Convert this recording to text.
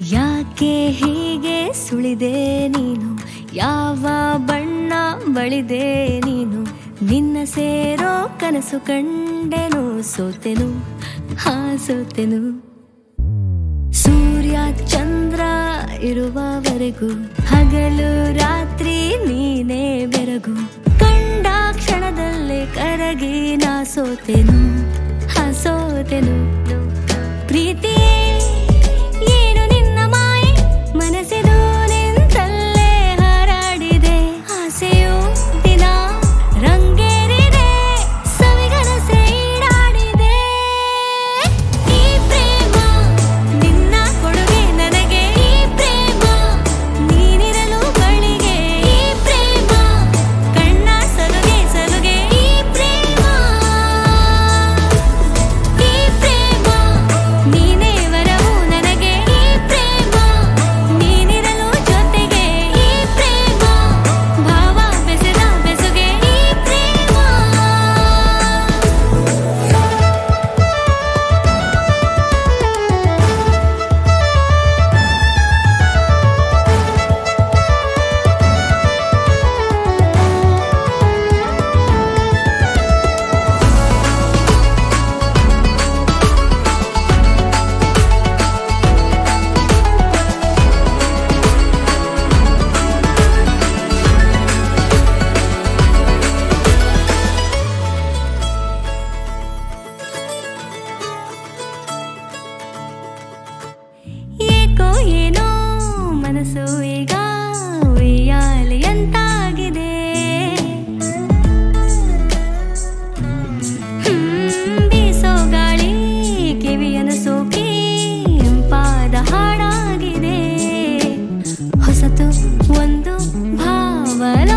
ಯಾಕೆ ಹೀಗೆ ಸುಳಿದೆ ನೀನು, ಯಾವ ಬಣ್ಣ ಬಳಿದೆ ನೀನು, ನಿನ್ನ ಸೇರೋ ಕನಸು ಕಂಡೆನು, ಸೋತೆನು ಸೋತೆನು. ಸೂರ್ಯ ಚಂದ್ರ ಇರುವವರೆಗೂ ಹಗಲು ರಾತ್ರಿ ನೀನೇ ಬೆರಗು, ಕಂಡ ಕ್ಷಣದಲ್ಲೇ ಕರಗಿ ನಾ ಸೋತೆನು ಸೋತೆನು. ಪ್ರೀತಿಯೇ ಏನು ನಿನ್ನ ಮಾಯೆ, ಮನಸ್ಸಿದು ನಿಂತಲ್ಲೇ ಹಾರಾಡಿದೆ, ಆಸೆಯು ದಿನ ರಂಗೇರಿದೆ, ಸವಿಗನಸೆ ಈಡಾಡಿದೆ. ಈ ಪ್ರೇಮ ನಿನ್ನ ಕೊಡುಗೆ ನನಗೆ, ಈ ಪ್ರೇಮ ನೀನಿರಲು ಬಳಿಗೆ, ಈ ಪ್ರೇಮ ಕಣ್ಣ ಸಲುಗೆ ಸಲುಗೆ, ಈ ಪ್ರೇಮ ನೀನೇ ವರವು ನನಗೆ, ಈ ಪ್ರೇಮ ನೀನಿರಲು ಜೊತೆಗೆ, ಈ ಪ್ರೇಮ ಭಾವ ಬೆಸೆದ ಬೆಸುಗೆ, ಈ ಪ್ರೇಮ. ಏಕೋ ಏನೋ ಮನಸ್ಸು ಈಗ ಉಯ್ಯಾಲೆಯಂತಾಗಿದೆ, ಬೀಸೋ ಗಾಳಿ ಕಿವಿಯನ್ನು ಸೋಕಿ ಇಂಪಾದ ಹಾಡಾಗಿದೆ, ಹೊಸತು ಒಂದು ಭಾವನೆ